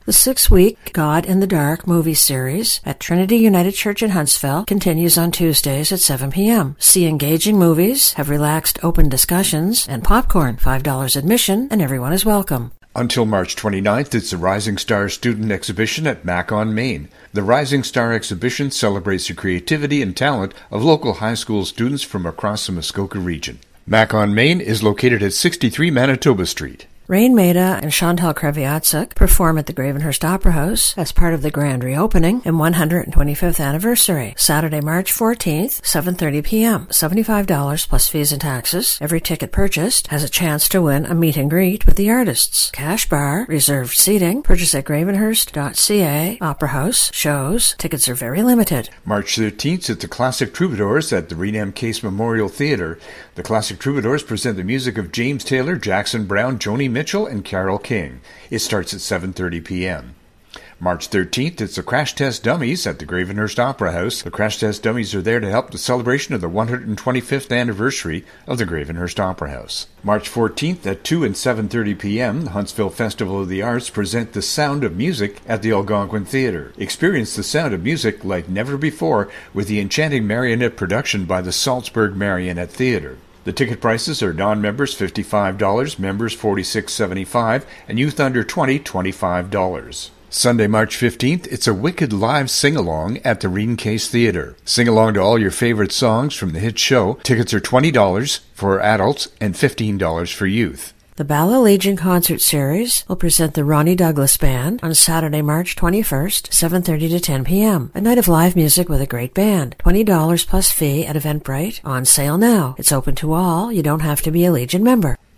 The 6-week God in the Dark movie series at Trinity United Church in Huntsville continues on Tuesdays at 7 p.m. See engaging movies, have relaxed open discussions, and popcorn. $5 admission, and everyone is welcome. Until March 29th, it's the Rising Star Student Exhibition at Mac on Main. The Rising Star Exhibition celebrates the creativity and talent of local high school students from across the Muskoka region. Mac on Main is located at 63 Manitoba Street. Rain Maida and Chantal Kreviatsuk perform at the Gravenhurst Opera House as part of the grand reopening and 125th anniversary. Saturday, March 14th, 7:30 p.m. $75 plus fees and taxes. Every ticket purchased has a chance to win a meet and greet with the artists. Cash bar, reserved seating, purchase at gravenhurst.ca, Opera House, shows. Tickets are very limited. March 13th at the Classic Troubadours at the Renam Case Memorial Theatre. The Classic Troubadours present the music of James Taylor, Jackson Brown, Joni Mitchell, and Carole King. It starts at 7:30 p.m. March 13th, it's the Crash Test Dummies at the Gravenhurst Opera House. The Crash Test Dummies are there to help the celebration of the 125th anniversary of the Gravenhurst Opera House. March 14th at 2 and 7:30 p.m., the Huntsville Festival of the Arts present The Sound of Music at the Algonquin Theatre. Experience the sound of music like never before with the enchanting marionette production by the Salzburg Marionette Theatre. The ticket prices are non-members $55, members $46.75, and youth under 20 $25. Sunday, March 15th, it's a Wicked Live Sing-Along at the Reen Case Theatre. Sing along to all your favorite songs from the hit show. Tickets are $20 for adults and $15 for youth. The Bala Legion Concert Series will present the Ronnie Douglas Band on Saturday, March 21st, 7:30 to 10 p.m. A night of live music with a great band. $20 plus fee at Eventbrite. On sale now. It's open to all. You don't have to be a Legion member.